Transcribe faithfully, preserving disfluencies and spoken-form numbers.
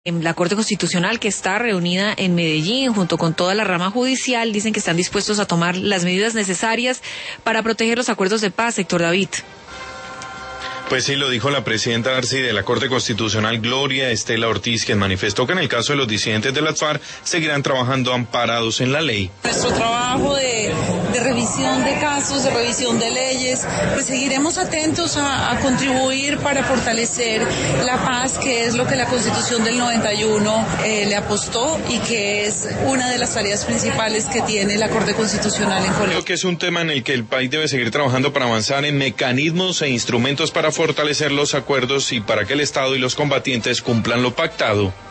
La Corte Constitucional, que está reunida en Medellín junto con toda la rama judicial, dicen que están dispuestos a tomar las medidas necesarias para proteger los acuerdos de paz, Héctor David. Pues sí, lo dijo la presidenta Arci de la Corte Constitucional, Gloria Estela Ortiz, quien manifestó que en el caso de los disidentes de las FARC seguirán trabajando amparados en la ley. Nuestro trabajo de, de revisión de casos, de revisión de leyes, pues seguiremos atentos a, a contribuir para fortalecer la paz, que es lo que la Constitución del noventa y uno eh, le apostó y que es una de las tareas principales que tiene la Corte Constitucional en Colombia. Creo que es un tema en el que el país debe seguir trabajando para avanzar en mecanismos e instrumentos para fortalecer los acuerdos y para que el Estado y los combatientes cumplan lo pactado.